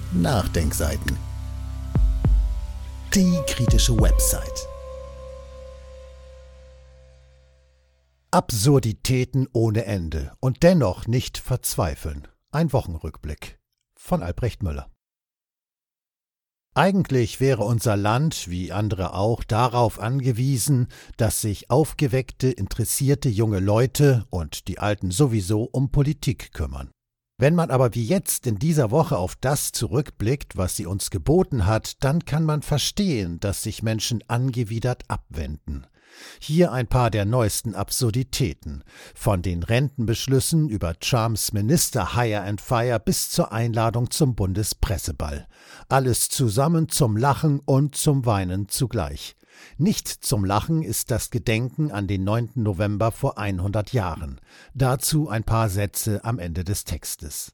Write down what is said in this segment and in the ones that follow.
Nachdenkseiten. Die kritische Website. Absurditäten ohne Ende und dennoch nicht verzweifeln. Ein Wochenrückblick von Albrecht Müller. Eigentlich wäre unser Land, wie andere auch, darauf angewiesen, dass sich aufgeweckte, interessierte junge Leute und die Alten sowieso um Politik kümmern. Wenn man aber wie jetzt in dieser Woche auf das zurückblickt, was sie uns geboten hat, dann kann man verstehen, dass sich Menschen angewidert abwenden. Hier ein paar der neuesten Absurditäten, von den Rentenbeschlüssen über Trumps Minister Hire and Fire bis zur Einladung zum Bundespresseball. Alles zusammen zum Lachen und zum Weinen zugleich. Nicht zum Lachen ist das Gedenken an den 9. November vor 100 Jahren. Dazu ein paar Sätze am Ende des Textes.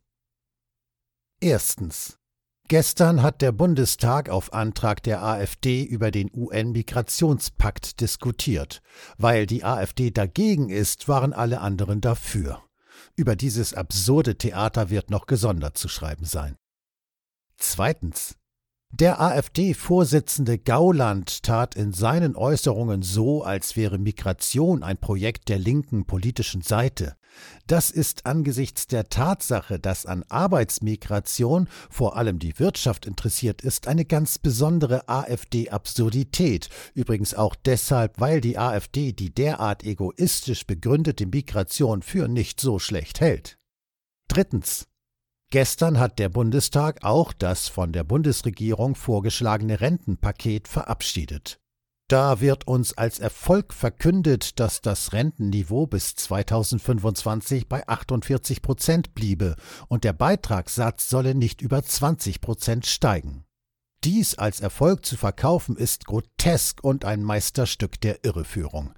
Erstens. Gestern hat der Bundestag auf Antrag der AfD über den UN-Migrationspakt diskutiert. Weil die AfD dagegen ist, waren alle anderen dafür. Über dieses absurde Theater wird noch gesondert zu schreiben sein. Zweitens. Der AfD-Vorsitzende Gauland tat in seinen Äußerungen so, als wäre Migration ein Projekt der linken politischen Seite. Das ist angesichts der Tatsache, dass an Arbeitsmigration vor allem die Wirtschaft interessiert ist, eine ganz besondere AfD-Absurdität. Übrigens auch deshalb, weil die AfD die derart egoistisch begründete Migration für nicht so schlecht hält. Drittens. Gestern hat der Bundestag auch das von der Bundesregierung vorgeschlagene Rentenpaket verabschiedet. Da wird uns als Erfolg verkündet, dass das Rentenniveau bis 2025 bei 48% bliebe und der Beitragssatz solle nicht über 20% steigen. Dies als Erfolg zu verkaufen ist grotesk und ein Meisterstück der Irreführung.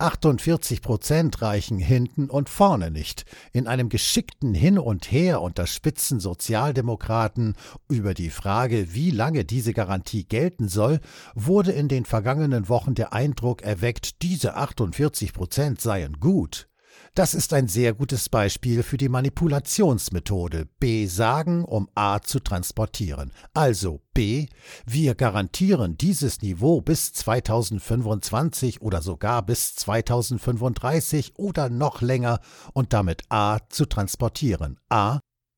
48% reichen hinten und vorne nicht. In einem geschickten Hin und Her unter spitzen Sozialdemokraten über die Frage, wie lange diese Garantie gelten soll, wurde in den vergangenen Wochen der Eindruck erweckt, diese 48% seien gut. Das ist ein sehr gutes Beispiel für die Manipulationsmethode B sagen, um A zu transportieren. Also B, wir garantieren dieses Niveau bis 2025 oder sogar bis 2035 oder noch länger und damit A zu transportieren. A,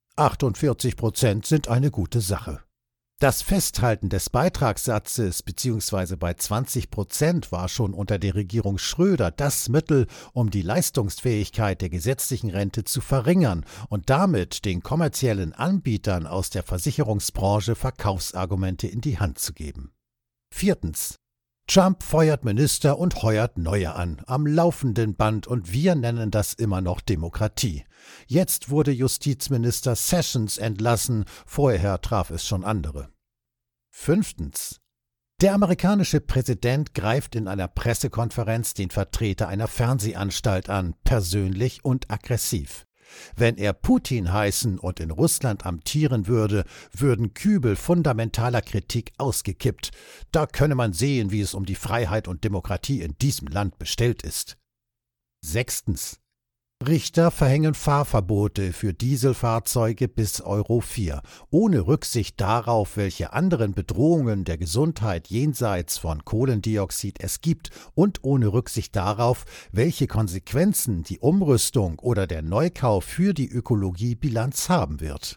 48% sind eine gute Sache. Das Festhalten des Beitragssatzes bzw. bei 20% war schon unter der Regierung Schröder das Mittel, um die Leistungsfähigkeit der gesetzlichen Rente zu verringern und damit den kommerziellen Anbietern aus der Versicherungsbranche Verkaufsargumente in die Hand zu geben. Viertens. Trump feuert Minister und heuert neue an, am laufenden Band, und wir nennen das immer noch Demokratie. Jetzt wurde Justizminister Sessions entlassen, vorher traf es schon andere. Fünftens. Der amerikanische Präsident greift in einer Pressekonferenz den Vertreter einer Fernsehanstalt an, persönlich und aggressiv. Wenn er Putin heißen und in Russland amtieren würde, würden Kübel fundamentaler Kritik ausgekippt. Da könne man sehen, wie es um die Freiheit und Demokratie in diesem Land bestellt ist. Sechstens. Richter verhängen Fahrverbote für Dieselfahrzeuge bis Euro 4, ohne Rücksicht darauf, welche anderen Bedrohungen der Gesundheit jenseits von Kohlendioxid es gibt und ohne Rücksicht darauf, welche Konsequenzen die Umrüstung oder der Neukauf für die Ökologiebilanz haben wird.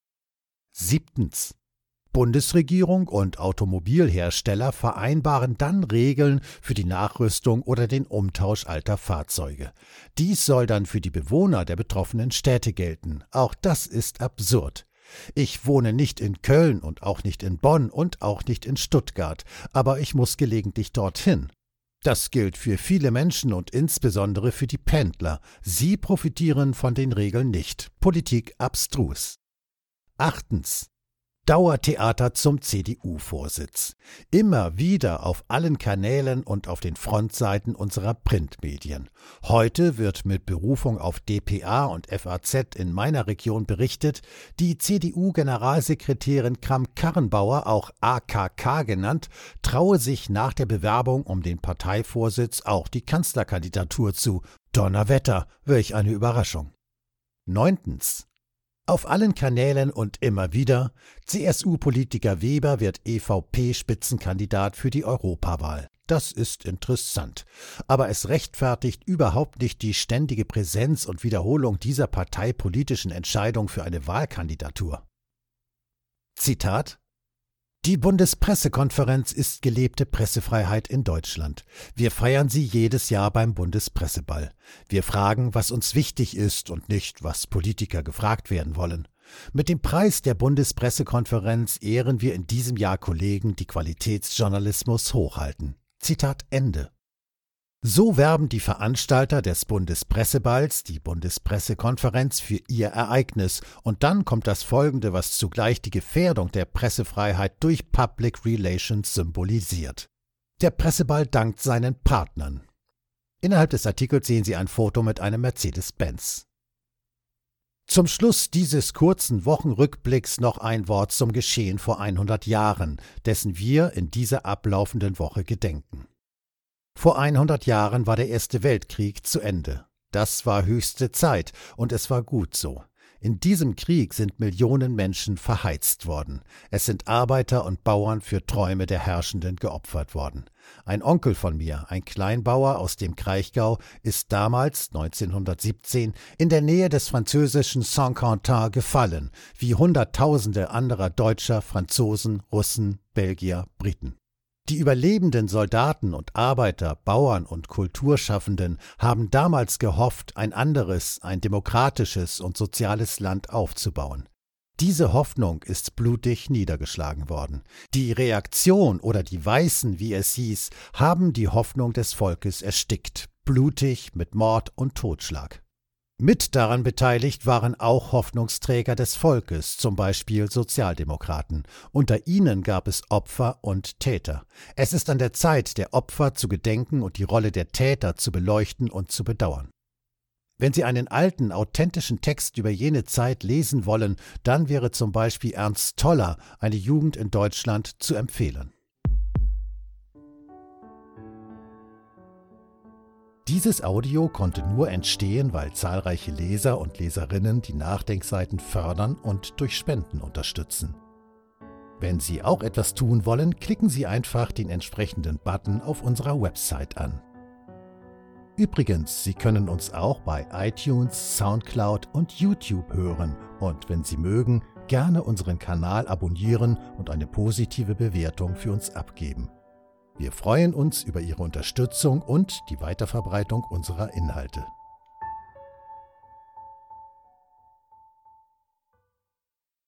Siebtens. Bundesregierung und Automobilhersteller vereinbaren dann Regeln für die Nachrüstung oder den Umtausch alter Fahrzeuge. Dies soll dann für die Bewohner der betroffenen Städte gelten. Auch das ist absurd. Ich wohne nicht in Köln und auch nicht in Bonn und auch nicht in Stuttgart, aber ich muss gelegentlich dorthin. Das gilt für viele Menschen und insbesondere für die Pendler. Sie profitieren von den Regeln nicht. Politik abstrus. Achtens. Dauertheater zum CDU-Vorsitz. Immer wieder auf allen Kanälen und auf den Frontseiten unserer Printmedien. Heute wird mit Berufung auf dpa und FAZ in meiner Region berichtet, die CDU-Generalsekretärin Kramp-Karrenbauer, auch AKK genannt, traue sich nach der Bewerbung um den Parteivorsitz auch die Kanzlerkandidatur zu. Donnerwetter, welch eine Überraschung. 9. Auf allen Kanälen und immer wieder: CSU-Politiker Weber wird EVP-Spitzenkandidat für die Europawahl. Das ist interessant. Aber es rechtfertigt überhaupt nicht die ständige Präsenz und Wiederholung dieser parteipolitischen Entscheidung für eine Wahlkandidatur. Zitat: Die Bundespressekonferenz ist gelebte Pressefreiheit in Deutschland. Wir feiern sie jedes Jahr beim Bundespresseball. Wir fragen, was uns wichtig ist und nicht, was Politiker gefragt werden wollen. Mit dem Preis der Bundespressekonferenz ehren wir in diesem Jahr Kollegen, die Qualitätsjournalismus hochhalten. Zitat Ende. So werben die Veranstalter des Bundespresseballs, die Bundespressekonferenz, für ihr Ereignis. Und dann kommt das Folgende, was zugleich die Gefährdung der Pressefreiheit durch Public Relations symbolisiert. Der Presseball dankt seinen Partnern. Innerhalb des Artikels sehen Sie ein Foto mit einem Mercedes-Benz. Zum Schluss dieses kurzen Wochenrückblicks noch ein Wort zum Geschehen vor 100 Jahren, dessen wir in dieser ablaufenden Woche gedenken. Vor 100 Jahren war der Erste Weltkrieg zu Ende. Das war höchste Zeit und es war gut so. In diesem Krieg sind Millionen Menschen verheizt worden. Es sind Arbeiter und Bauern für Träume der Herrschenden geopfert worden. Ein Onkel von mir, ein Kleinbauer aus dem Kraichgau, ist damals, 1917, in der Nähe des französischen Saint-Quentin gefallen, wie Hunderttausende anderer Deutscher, Franzosen, Russen, Belgier, Briten. Die überlebenden Soldaten und Arbeiter, Bauern und Kulturschaffenden haben damals gehofft, ein anderes, ein demokratisches und soziales Land aufzubauen. Diese Hoffnung ist blutig niedergeschlagen worden. Die Reaktion oder die Weißen, wie es hieß, haben die Hoffnung des Volkes erstickt, blutig mit Mord und Totschlag. Mit daran beteiligt waren auch Hoffnungsträger des Volkes, zum Beispiel Sozialdemokraten. Unter ihnen gab es Opfer und Täter. Es ist an der Zeit, der Opfer zu gedenken und die Rolle der Täter zu beleuchten und zu bedauern. Wenn Sie einen alten, authentischen Text über jene Zeit lesen wollen, dann wäre zum Beispiel Ernst Toller, Eine Jugend in Deutschland, zu empfehlen. Dieses Audio konnte nur entstehen, weil zahlreiche Leser und Leserinnen die Nachdenkseiten fördern und durch Spenden unterstützen. Wenn Sie auch etwas tun wollen, klicken Sie einfach den entsprechenden Button auf unserer Website an. Übrigens, Sie können uns auch bei iTunes, Soundcloud und YouTube hören und, wenn Sie mögen, gerne unseren Kanal abonnieren und eine positive Bewertung für uns abgeben. Wir freuen uns über Ihre Unterstützung und die Weiterverbreitung unserer Inhalte.